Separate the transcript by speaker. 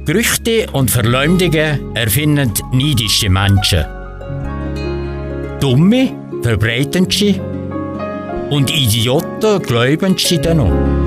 Speaker 1: Gerüchte und Verleumdungen erfinden neidische Menschen. Dumme verbreiten sie und Idioten glauben sie dann noch.